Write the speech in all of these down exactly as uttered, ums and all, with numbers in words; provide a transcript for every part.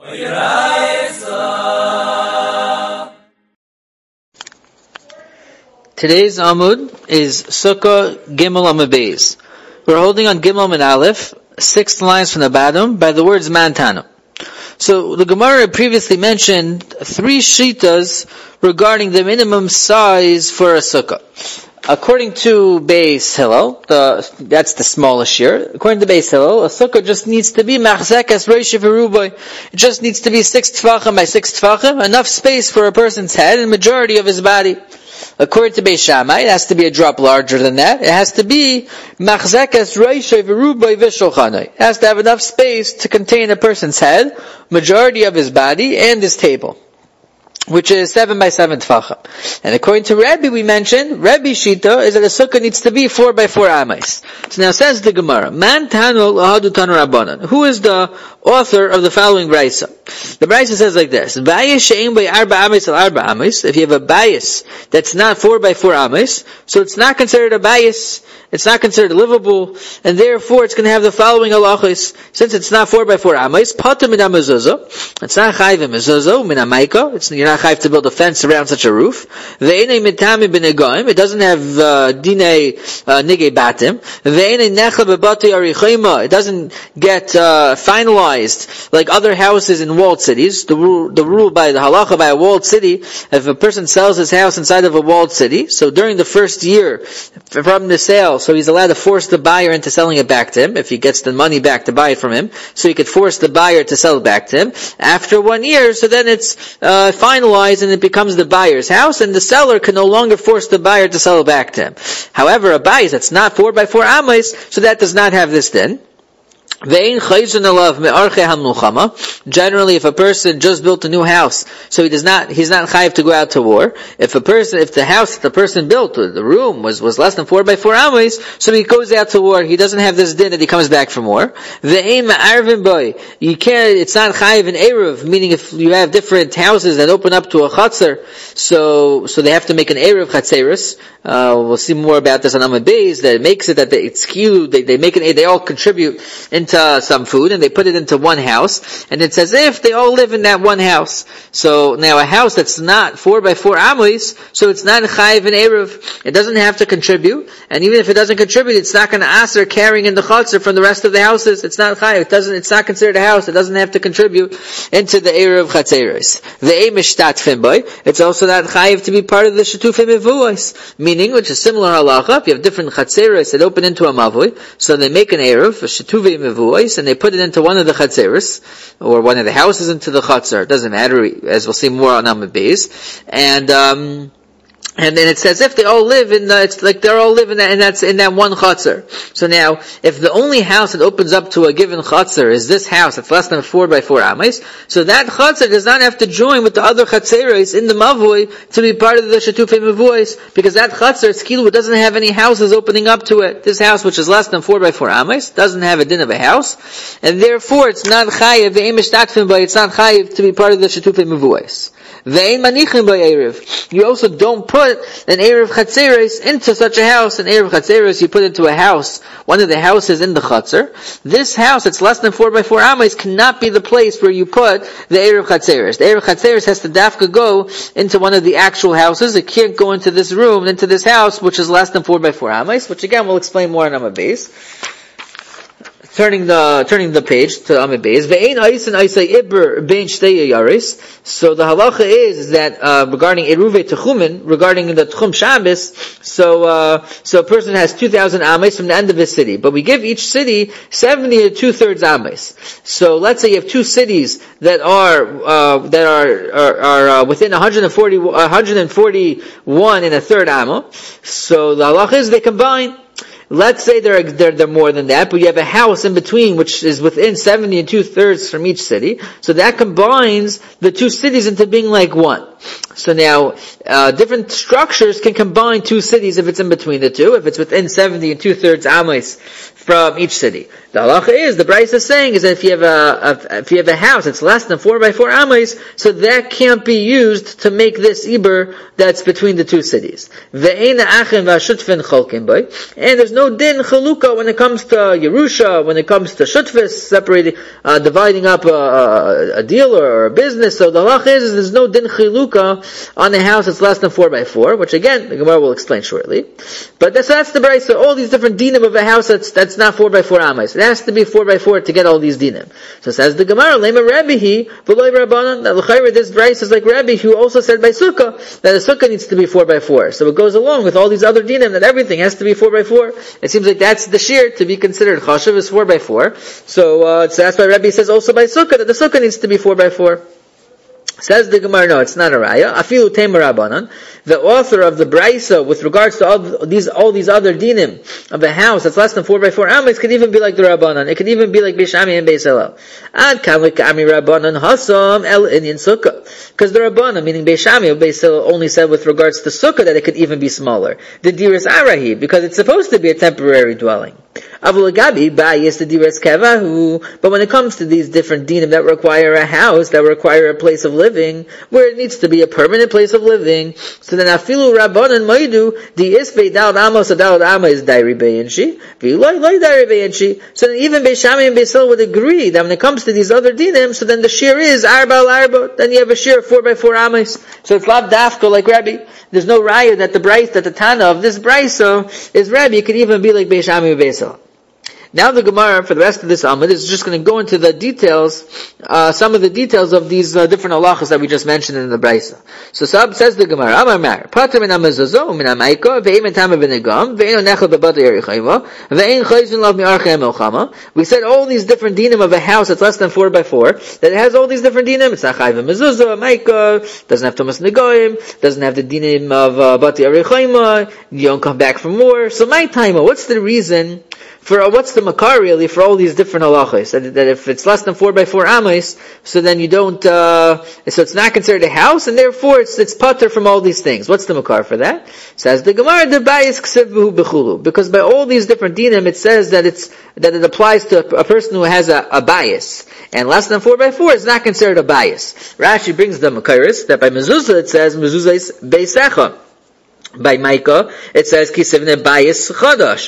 Today's Amud is Sukkah Gimel Amud Beis. We're holding on Gimel and Aleph, six lines from the bottom, by the words Mantana. So the Gemara previously mentioned three shitas regarding the minimum size for a sukkah. According to Beis Hillel, the, that's the smallest year. According to Beis Hillel, a sukkah just needs to be machzekas reish v'ruboy. It just needs to be six tefachim by six tefachim, enough space for a person's head and majority of his body. According to Beis Shammai, it has to be a drop larger than that. It has to be machzekas reish v'ruboy v'shulchanai. It has to have enough space to contain a person's head, majority of his body, and his table, which is seven by seven tefachim. And according to Rebbe, we mentioned, Rebbe Shita is that a sukkah needs to be four by four amas. So now says the Gemara, Man tanu lahadu tanu rabbanan. Who is the author of the following brayso? The brayso says like this, Bayis she'ein by arba amas al arba amas. If you have a bayis that's not four by four amas, so it's not considered a bayis, it's not considered livable, and therefore it's going to have the following halachos. Since it's not four by four amas, patur min hamezuzah, it's not chayv mezuzah, min hamaika, it's you're not chayv to build a fence around such a roof. Ve'enei mitami b'negoim, it doesn't have uh, dinei uh, nigei batim. Ve'enei necha b'batei arichema, it doesn't get uh, finalized like other houses in walled cities. The rule, the rule by the halacha by a walled city, if a person sells his house inside of a walled city, so during the first year from the sale, so he's allowed to force the buyer into selling it back to him, if he gets the money back to buy it from him, so he could force the buyer to sell it back to him. After one year, so then it's uh, finalized and it becomes the buyer's house, and the seller can no longer force the buyer to sell it back to him. However, a bayis that's not four by four amas, so that does not have this din. Generally, if a person just built a new house, so he does not, he's not chayiv to go out to war. If a person, if the house that the person built, the room was, was less than four by four amas, so he goes out to war, he doesn't have this din that he comes back from war. You can't, it's not chayiv in eruv, meaning if you have different houses that open up to a chatzar, so, so they have to make an eruv chatzeris. Uh, we'll see more about this on Amud Beis, that it makes it that they, it's skewed, they, they make an, they all contribute into uh, some food, and they put it into one house, and it's as if they all live in that one house. So now a house that's not four by four amos, so it's not chayiv and eruv. It doesn't have to contribute, and even if it doesn't contribute, it's not going to aser carrying in the chatzar from the rest of the houses. It's not chayiv. It doesn't. It's not considered a house. It doesn't have to contribute into the eruv chatzeres. The aim is shtatfim boy. It's also not chayiv to be part of the shetufim mevuos, meaning, which is similar halacha. If you have different chatzeres that open into a mavui, so they make an eruv, a shetuvim mevuos, and they put it into one of the chatzeres, or one of the houses into the chatzar. It doesn't matter, as we'll see more on Amud Beis. And, um, and then it says if they all live in the, it's like they're all living in that, and that's in that one chatzar. So now, if the only house that opens up to a given chatzar is this house that's less than four by four amas, so that chatzar does not have to join with the other chatzeres in the mavui to be part of the shetufei mavuos, because that chatzar, skilu, doesn't have any houses opening up to it. This house, which is less than four by four amas, doesn't have a din of a house, and therefore it's not chayiv, the emish takfim, but it's not chayiv to be part of the shetufei mavuos. You also don't put an eruv chatzeres into such a house. An eruv chatzeres you put into a house, one of the houses in the chatzar. This house that's less than four by four amas cannot be the place where you put the eruv chatzeres. The eruv chatzeres has to dafka go into one of the actual houses. It can't go into this room, into this house, which is less than four by four amas, which again we'll explain more on Amud Beis. Turning the turning the page to Amud Beis, ve'ein aisin aisay iber bein shtei yaris. So the halacha is that uh, regarding eruve techumin, regarding the tchum Shabbos, so uh, so a person has two thousand ames from the end of his city, but we give each city seventy to two thirds ames. So let's say you have two cities that are uh, that are are, are uh, within one hundred forty, one hundred forty-one and a third amma. So the halacha is they combine. Let's say they're, they're, they're more than that, but you have a house in between which is within seventy and two thirds from each city. So that combines the two cities into being like one. So now, uh, different structures can combine two cities if it's in between the two. If it's within seventy and two thirds amas from each city. The halacha is, the Bryce is saying, is that if you have a, a if you have a house that's less than four by four amas, so that can't be used to make this iber that's between the two cities. Ve'ena achin v'ashutfin cholkin boy, and there's no din chaluka when it comes to Yerusha, when it comes to shutfis, separating, uh, dividing up a, a, a deal or a business. So the halacha is, is there's no din chaluka on a house that's less than four by four, which again the Gemara will explain shortly. But that's that's the Bryce. So all these different dinim of a house that's that's not four by four amas. It has to be four by four to get all these dinim. So says the Gemara, Lema Rabbihi, v'loy Rabbanan, that l'chayra this Bryce is like Rabbi, who also said by Sukkah, that a Sukkah needs to be four by four. So it goes along with all these other dinim, that everything has to be four by four. It seems like that's the shear to be considered chashav is four by four. So, uh, so that's why Rabbi says also by Sukkah, that the Sukkah needs to be four by four. Says the Gemara, no, it's not a raya. Afilu Temer Rabbanan, the author of the Braisa, with regards to all these all these other dinim of a house that's less than four by four amas, could even be like the Rabbanan. It could even be like Beishami and Beis Hillel. Ad Kavik Ami Rabbanan Hasam El Inyan Sukkah, because the Rabbanan, meaning Beishami and Beis Hillel, only said with regards to Sukkah that it could even be smaller. The Diras Arahi, because it's supposed to be a temporary dwelling. Avulagabi Bayis the Diras Kevahu, but when it comes to these different dinim that require a house, that require a place of living, where it needs to be a permanent place of living, so then Afilu Rabbanan Maidu, the Isbei Dalad Amos of Dalad Amma is Dairi Beyanshi, Viloi Loi Dairi Beyanshi. So then even Beishami and Beis Hillel would agree that when it comes to these other dinim, so then the shear is Arba al Arba, then you have a shear of four by four amas. So it's Lav Dafka like Rabbi. There's no raya that the Bryce, that the Tana of this Bryce is Rabbi. It could even be like Beishami and Beis Hillel. Now the Gemara, for the rest of this Amud, is just going to go into the details, uh, some of the details of these uh, different halachas that we just mentioned in the Braisa. So Sab says the Gemara, Amar Mar, Pater min amazazo, min amaiko, ve'im etama v'negam, ve'in onechel bebata yerichayma, ve'in chayzun lav mi'archem elchama. We said all these different dinim of a house that's less than four by four, that it has all these different dinim. It's not chayv mezuzah, amaiko, doesn't have Thomas Negoim, doesn't have the dinim of uh, bata yerichayma, you don't come back for more. So my time, what's the reason for, uh, what's the makar really for all these different halachas? That, that if it's less than four by four amas, so then you don't, uh, so it's not considered a house, and therefore it's, it's pater from all these things. What's the makar for that? Says the Gemara, the bayis ksevhu bechulu. Because by all these different dinim, it says that it's, that it applies to a, a person who has a, a bias. And less than four by four is not considered a bias. Rashi brings the makaris, that by mezuzah it says, mezuzah is beisecha. By Micah, it says kisivne bayis chadash.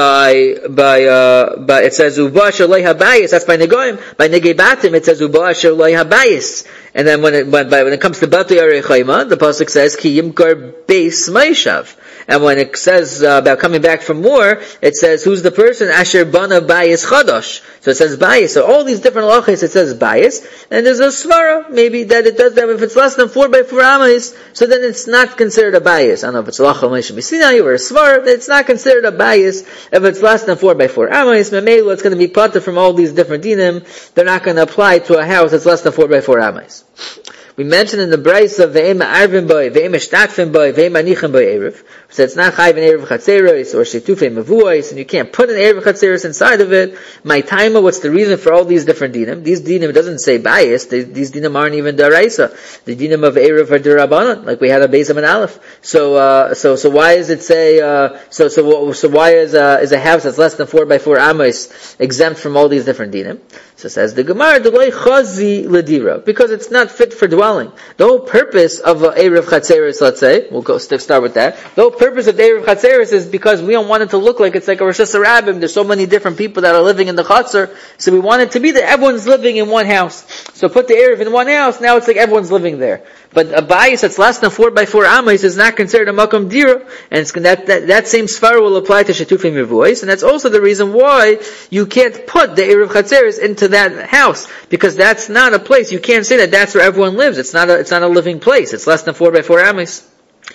By by uh, by it says uba asher lo habayis. That's by negoim. By negebatim, it says uba asher lo habayis. And then when it when, by, when it comes to batu yarechayma, the pasuk says ki yimkar beis meishav. And when it says uh, about coming back from war, it says who's the person asher bana bayis chadash. So it says bayis. So all these different halachas, it says bayis. And there's a svara maybe that it does that if it's less than four by four amas, so then it's not considered a bayis. I don't know if it's lacha meishav b'sinai or a svara. It's not considered a bayis if it's less than four by four amas. Memelu, it's going to be pater from all these different dinim. They're not going to apply to a house that's less than four by four amas. We mentioned in the Braisa ve'ema arvim boy, ve'ema shtatfim boy, ve'ema nichem boy erev. So it's not chayv an erev chatzeros or shetufim mevuos, and you can't put an erev chatzeros inside of it. My timer, what's the reason for all these different dinim? These dinim doesn't say bias. They, these dinim aren't even daraisa. The dinim of erev are derabanan, like we had a Beis and Aleph. So, uh, so, so why does it say? Uh, so, so, so why is a is a house that's less than four by four amos exempt from all these different dinim? So says the Gemara, Deloi chazi ledira, because it's not fit for dwelling. The whole purpose of uh, erev chatzeros, let's say, we'll go start with that. The whole purpose of the erev chatzeros is because we don't want it to look like it's like a Rosh Hashanah. There's so many different people that are living in the chatzer, so we want it to be that everyone's living in one house. So put the erev in one house, now it's like everyone's living there. But a bayis that's less than four by four amas is not considered a makom dira, and it's, that, that that same svara will apply to shetufim mevuos, and that's also the reason why you can't put the erev chatzeros into that house, because that's not a place. You can't say that that's where everyone lives. It's not a it's not a living place. It's less than four by four amas.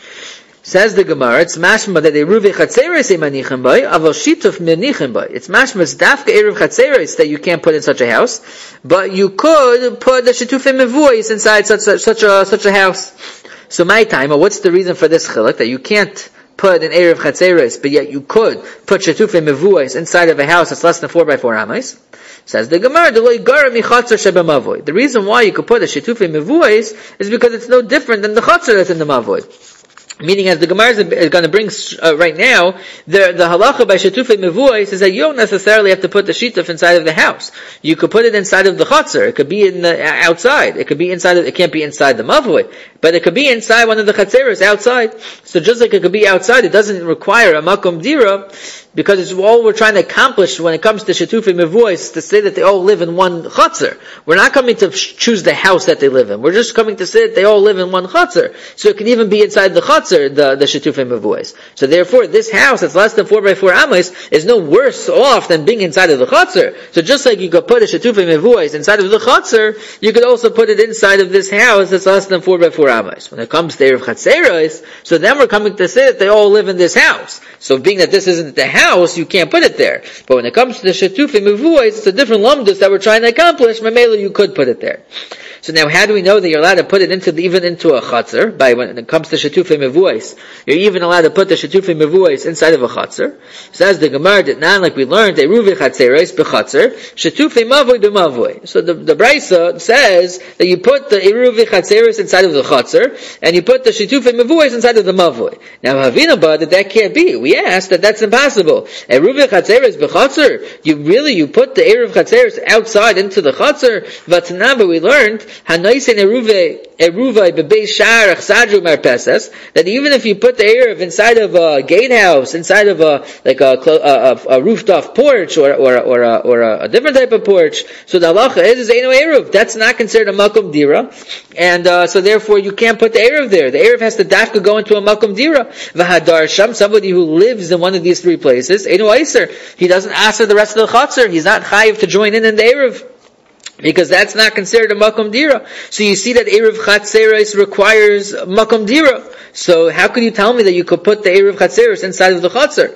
Says the Gemara, it's mashma that eruv chatzeros emanichem by, aval shituf menichem by. It's mashma dafka eruv chatzeros that you can't put in such a house, but you could put the shetufim mevuos inside such a, such a such a house. So my time, what's the reason for this chiluk that you can't put an eruv chatzeros, but yet you could put shetufim mevuos inside of a house that's less than four by four amas? Says the Gemara, the reason why you could put a shetufim mevuos is because it's no different than the chatzar that's in the mavoi. Meaning, as the Gemara is going to bring uh, right now, the, the halacha by shetufei mevuos is that you don't necessarily have to put the shituf inside of the house. You could put it inside of the chutzner. It could be in the, outside. It could be inside of, it can't be inside the mavui, but it could be inside one of the chatzeros outside. So just like it could be outside, it doesn't require a makom dira, because it's all we're trying to accomplish when it comes to shetufei mevuos, to say that they all live in one chutzner. We're not coming to choose the house that they live in. We're just coming to say that they all live in one chutzner. So it can even be inside the chutzner, the, the shetufei mevuos. So therefore, this house that's less than four by four amos is no worse off than being inside of the chutzner. So just like you could put a shetufei mevuos inside of the chutzner, you could also put it inside of this house that's less than four by four amos. When it comes to erev chatzeros, so then we're coming to say that they all live in this house. So being that this isn't the house, you can't put it there. But when it comes to the shetufei mevuos, it's a different lumdus that we're trying to accomplish. Mamela, you could put it there. So now, how do we know that you're allowed to put it into the, even into a chutzner? By when it comes to shetufei mevuos, you're even allowed to put the shetufei mevuos inside of a chutzner. Says the Gemara that not like we learned eruvi chatzeros bechutzner shetufei mavoi b'mavoi. So the the Brisa says that you put the eruvi chatzeros inside of the chutzner and you put the shetufei mevuos inside of the mavoi. Now Havina ba that that can't be. We asked that that's impossible. Eruvi chatzeros bechutzner. You really you put the eruv chatzeros outside into the chutzner. Vatana, we learned Hanoisen eruve eruvai bebeis shar achsadru marpesas, that even if you put the eruv inside of a gatehouse, inside of a like a, a, a roofed off porch or or or a, or a different type of porch, so the halacha is is eino eruv. That's not considered a makom dira, and uh, so therefore you can't put the eruv there. The eruv has to dafka go into a makom dira. V'hadar sham, somebody who lives in one of these three places, eino aiser. He doesn't ask for the rest of the chutzner. He's not chayiv to join in in the eruv, because that's not considered a makom dira. So you see that eruv chatzeros requires makom dira. So how could you tell me that you could put the eruv chatzeros inside of the chutzner?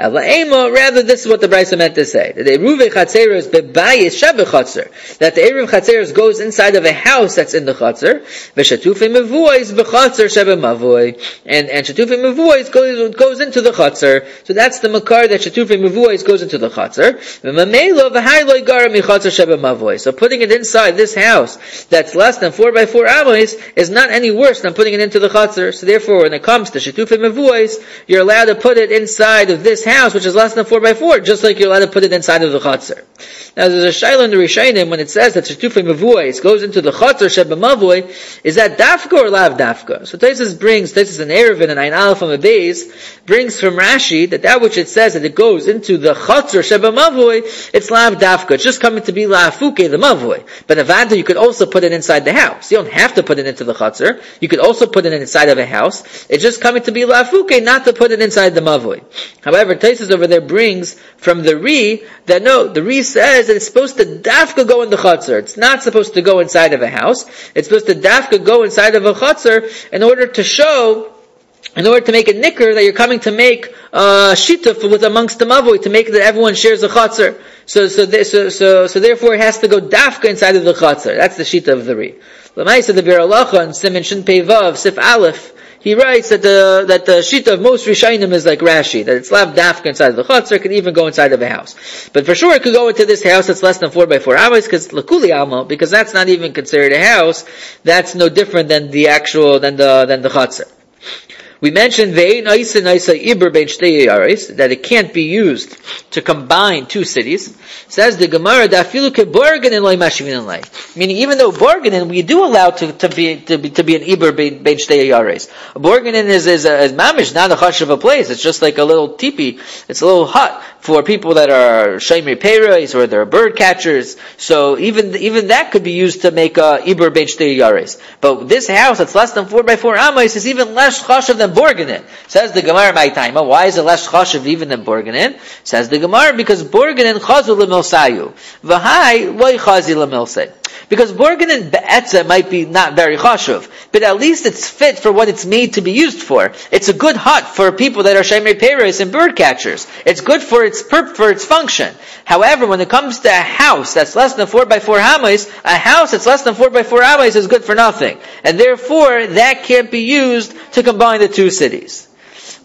Rather, this is what the Brisa meant to say: that the eruv chatzeros bebayis shebe chutzner, that the eruv chatzeros goes inside of a house that's in the chutzner. V'shetufei mevuos bechutzner shebe mavoi, and and shetufei mevuos goes goes into the chutzner. So that's the makar that shetufei mevuos goes into the chutzner. V'mamelo v'hayloi gara michutzner shebe mavoi. So putting it inside this house that's less than four by four amos is not any worse than putting it into the chutzner. So therefore, when it comes to shetufei mevuos, you're allowed to put it inside of this house, which is less than four by four, just like you're allowed to put it inside of the chutzner. Now, there's a shayla in the Rishonim when it says that shetufei mevuos goes into the chutzner sheba mavoi. Is that dafka or lav dafka? So Taisus brings, Taisus and Erevin and Ein Aleph on the base brings from Rashi that that which it says that it goes into the chutzner sheba mavoi, it's lav dafka. It's just coming to be lafuke the mavoi. But avada, you could also put it inside the house. You don't have to put it into the chutzner. You could also put it inside of a house. It's just coming to be lafuke, not to put it inside the mavoi. However, Taisus over there brings from the Ri that no, the Ri says that it's supposed to dafka go in the chutzner. It's not supposed to go inside of a house. It's supposed to dafka go inside of a chutzner in order to show, in order to make a nicker that you're coming to make uh, shituf with amongst the mavoi, to make it that everyone shares a chutzner. So, so, so, so, so therefore it has to go dafka inside of the chutzner. That's the shita of the Ri. L'maisa the Bir Halacha and Siman Shin Pei Vav Sif Aleph, he writes that the that the shita of most Rishonim is like Rashi, that it's lav dafka inside of the chutzner, it can even go inside of a house. But for sure it could go into this house that's less than four by four amos, because lakuli alma, because that's not even considered a house. That's no different than the actual than the than the chutzner. We mentioned that it can't be used to combine two cities. Says the Gemara, meaning even though borganin we do allow to, to be to be to be an iber bein shtei yares. Borganin is is, is mamish, not a hush of a place. It's just like a little teepee. It's a little hut for people that are shemri peiros or they're bird catchers. So even even that could be used to make a iber bein shtei yares. But this house that's less than four by four amos is even less chashav than borganin. Says the Gemara, my time. Why is it less chashav even than borganin? Says the Gemara, because borganin chazu lemilsayu, v'hai loy chazi lemilsay. Because borganin be'etzah might be not very chashuv, but at least it's fit for what it's made to be used for. It's a good hut for people that are shemrei peiros and bird catchers. It's good for its perp, for its function. However, when it comes to a house that's less than four by four amos, a house that's less than four by four amos is good for nothing, and therefore that can't be used to combine the two cities.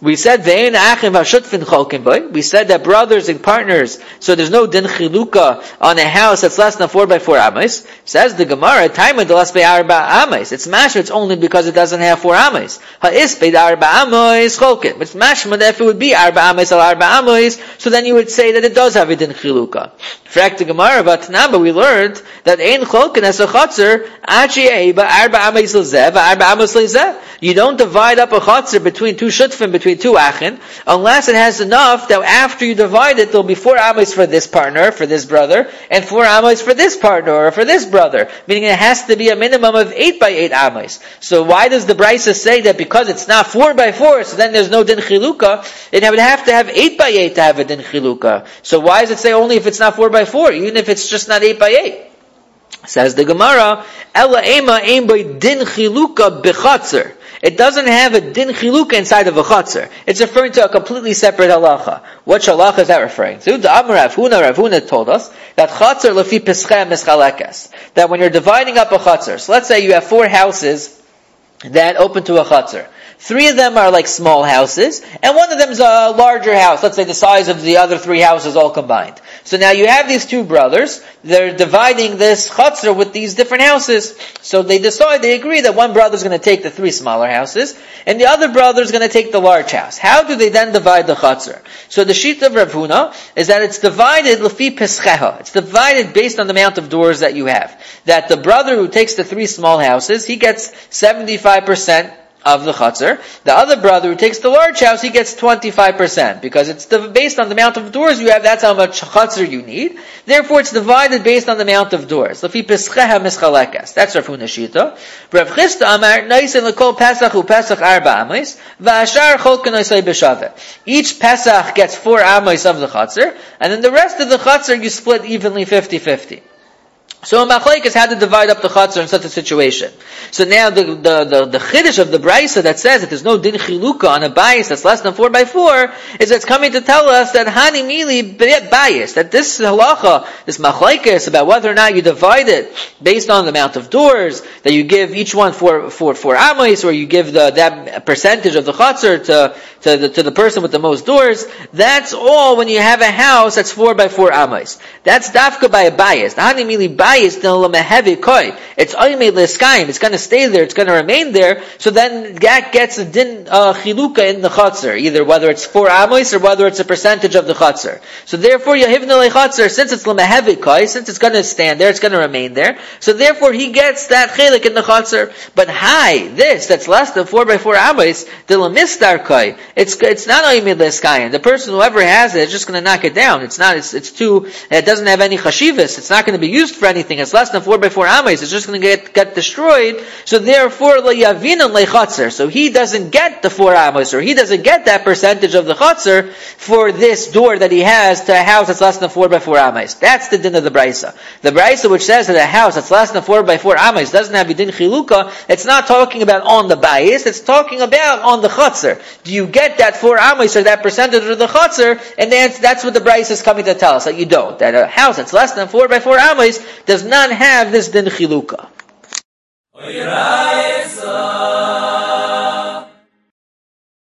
We said ve'ein achim v'shutfin cholkin boy. We said that brothers and partners, so there's no din chiluka on a house that's less than four by four amos. Says the Gemara, time of the less by arba amos. It's mashma, it's only because it doesn't have four amos. Ha'is by arba amos cholkin. It's mashma that if it would be arba amos al arba amos, so then you would say that it does have a din chiluka. Fact the Gemara, but Tanaba we learned that ein cholkin as a chotzer achi eiba arba amos lezeh arba amos lezeh. You don't divide up a chotzer between two shutfim, between two achin, unless it has enough that after you divide it, there'll be four amos for this partner, for this brother, and four amos for this partner, or for this brother. Meaning it has to be a minimum of eight by eight amos. So why does the Brisa say that because it's not four by four, so then there's no din chiluka? It would have to have eight by eight to have a din chiluka. So why does it say only if it's not four by four, even if it's just not eight by eight? Says the Gemara, Ela ema ein by din chiluka b'chatzer. It doesn't have a din chiluka inside of a chatzar. It's referring to a completely separate halacha. What halacha is that referring to? The Amar Rav Huna, Rav Huna told us that chatzar lefi peschem mischalekes. That when you're dividing up a chatzar, so let's say you have four houses that open to a chatzar. Three of them are like small houses, and one of them is a larger house, let's say the size of the other three houses all combined. So now you have these two brothers, they're dividing this chutzner with these different houses. So they decide, they agree that one brother is going to take the three smaller houses, and the other brother is going to take the large house. How do they then divide the chutzner? So the sheet of Rav Huna is that it's divided lefi pescheha. It's divided based on the amount of doors that you have. That the brother who takes the three small houses, he gets seventy-five percent of the chutzner. The other brother who takes the large house, he gets twenty-five percent. Because it's the, based on the amount of doors you have, that's how much chutzner you need. Therefore, it's divided based on the amount of doors. Lefi pescheha mischalekas. That's Rav Huna Shita. Rav Chisda Amar, Noisen lekol Pesach u Pesach arba amos, v'ashar cholken noisei b'shaveh. Each Pesach gets four amos of the chutzner, and then the rest of the chutzner you split evenly fifty-fifty. So in Machlekes how to divide up the chutzner in such a situation. So now the the the, the chiddush of the Brisa that says that there's no din chiluka on a bias that's less than four by four is it's coming to tell us that hani mili bias, that this halacha, this Machlekes about whether or not you divide it based on the amount of doors, that you give each one four four four amos, or you give the that percentage of the chutzner to to the to the person with the most doors. That's all when you have a house that's four by four amos. That's dafka by a bias. The hani mili bias. It's oimei l'eskayim. It's going to stay there. It's going to remain there. So then that gets a din uh, chiluka in the chutzner, either whether it's four amos or whether it's a percentage of the chutzner. So therefore, yahivna lechutzner, since it's l'mehevi koi, since it's going to stand there, it's going to remain there. So therefore, he gets that chilik in the chutzner. But hi, this that's less than four by four amos, the l'mistar koi. It's it's not oimei l'eskayim. The person whoever has it is just going to knock it down. It's not. It's it's too. It doesn't have any chashivas. It's not going to be used for anything. It's less than four by four amos. It's just going to get get destroyed. So therefore, leyavinan lechatzar. So he doesn't get the four amos, or he doesn't get that percentage of the chatzar for this door that he has to a house that's less than four by four amos. That's the din of the Brisa. The Brisa which says that a house that's less than four by four amos doesn't have a din chiluka. It's not talking about on the bias. It's talking about on the chatzar. Do you get that four amos or that percentage of the chatzar? And that's that's what the Brisa is coming to tell us, that you don't. That a house that's less than four by four amos does not have this din chiluka.